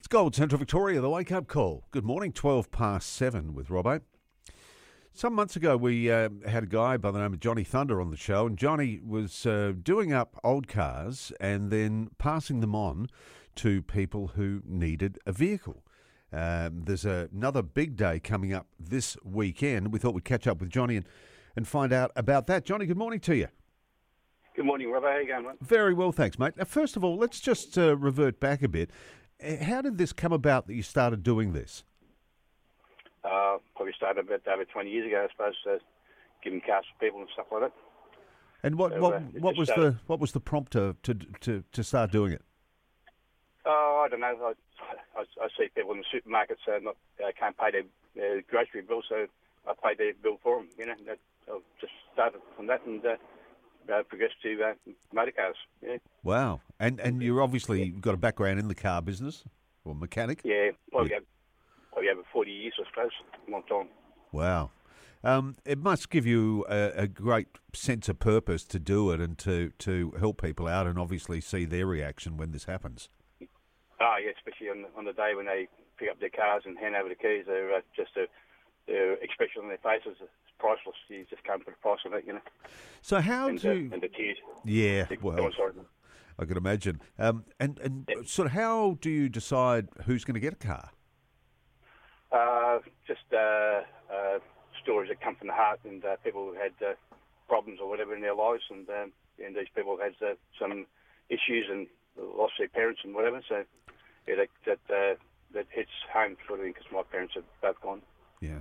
It's Gold Central Victoria, the Wake Up Call. Good morning, 12 past 7 with Robbo. Some months ago, we had a guy by the name of Johnny Thunder on the show, and Johnny was doing up old cars and then passing them on to people who needed a vehicle. There's another big day coming up this weekend. We thought we'd catch up with Johnny and find out about that. Johnny, good morning to you. Good morning, Robbo. How you going, mate? Very well, thanks, mate. Now, first of all, let's just revert back a bit. How did this come about that you started doing this? Probably started about over 20 years ago, I suppose, giving cars to people and stuff like that. And what was the prompt to start doing it? Oh, I don't know. I see people in the supermarkets can't pay their grocery bill, so I pay their bill for them. You know, I just started from that and progressed to motor cars. Yeah. Wow. And you're obviously got a background in the car business or mechanic. Yeah, probably over 40 years, I suppose. A long time. Wow. It must give you a great sense of purpose to do it and to help people out and obviously see their reaction when this happens. Oh, yeah, especially on the day when they pick up their cars and hand over the keys, their expression on their faces is priceless. You just can't put a price on it, you know. So and the tears. Yeah, well, I can imagine. Sort of how do you decide who's going to get a car? Just stories that come from the heart, and people who had problems or whatever in their lives, and these people had some issues and lost their parents and whatever. So yeah, that hits home sort of because my parents are both gone. Yeah,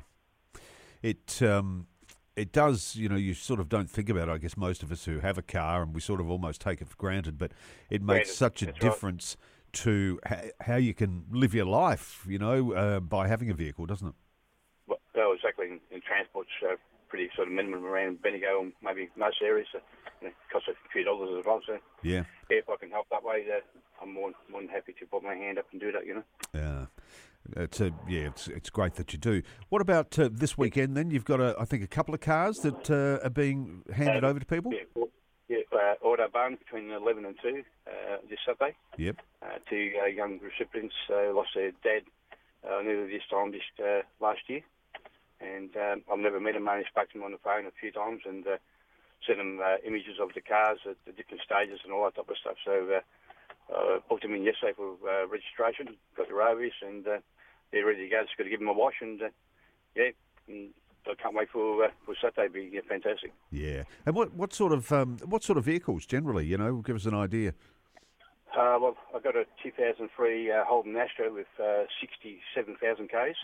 it does. You know, you sort of don't think about it. I guess most of us who have a car and we sort of almost take it for granted, but it makes such a difference to how you can live your life, you know, by having a vehicle, doesn't it? Well, exactly. In transport's pretty sort of minimum around Bendigo and maybe most areas. So, it costs a few dollars as well. So yeah, if I can help that way, I'm more than happy to put my hand up and do that. You know. Yeah. It's great that you do. What about this weekend? Then you've got I think a couple of cars that are being handed over to people. Autobahn between 11 and 2 this Saturday. Yep. Two young recipients lost their dad nearly this time last year, and I've never met him. I only spoke to him on the phone a few times and sent him images of the cars at the different stages and all that type of stuff. So booked him in yesterday for registration, got the rovies, and they're ready to go. Just got to give them a wash, and and I can't wait for Saturday. It'll be fantastic. Yeah. And what sort of vehicles generally? You know, give us an idea. Well, I got a 2003 Holden Astra with 67,000 Ks.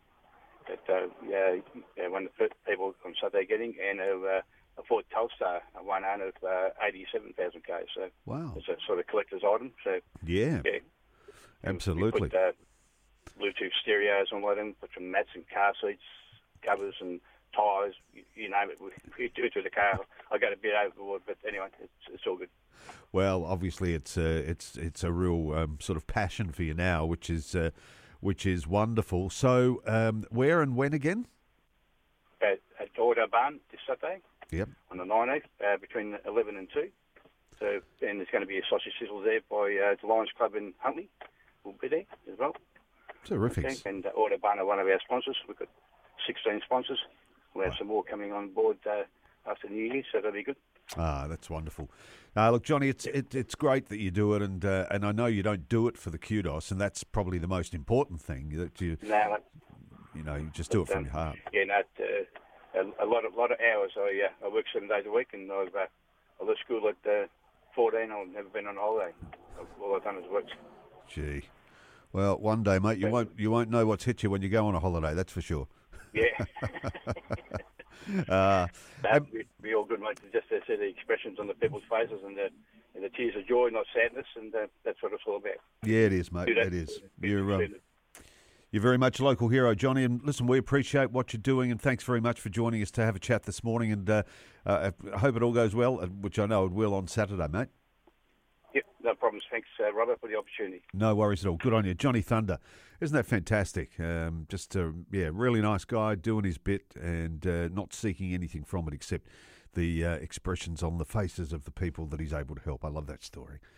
That one of the people on Saturday getting, and a Ford Telstar, one owner of 87,000 Ks. So wow, it's a sort of collector's item. So yeah, absolutely. We put Bluetooth stereos on all them, put some mats and car seats, covers and tyres, you name it. We do it to the car. I got a bit overboard, but anyway, it's all good. Well, obviously, it's a real sort of passion for you now, which is wonderful. So, where and when again? At Autobahn this Saturday. Yep. On the 19th, between 11 and 2. So, and there's going to be a sausage sizzle there by the Lions Club in Huntley. We'll be there as well. Terrific. Okay. And Autobahn are one of our sponsors. We've got 16 sponsors. We'll have some more coming on board after New Year, so that'll be good. Ah, that's wonderful. Look, Johnny, it's great that you do it, and I know you don't do it for the kudos, and that's probably the most important thing that you just do it from your heart. Yeah, no, a lot of hours. I work 7 days a week, and I left school at 14. I've never been on holiday. All I've done is work. Gee, well, one day, mate, you won't know what's hit you when you go on a holiday. That's for sure. Yeah. Be all good, mate. Just to see the expressions on the people's faces and the tears of joy, not sadness, and that's what it's all about. Yeah, it is, mate. It is. You're very much a local hero, Johnny. And listen, we appreciate what you're doing, and thanks very much for joining us to have a chat this morning. And I hope it all goes well, which I know it will on Saturday, mate. Yep, no problems. Thanks, Robert, for the opportunity. No worries at all. Good on you. Johnny Thunder. Isn't that fantastic? Just a really nice guy doing his bit and not seeking anything from it except the expressions on the faces of the people that he's able to help. I love that story.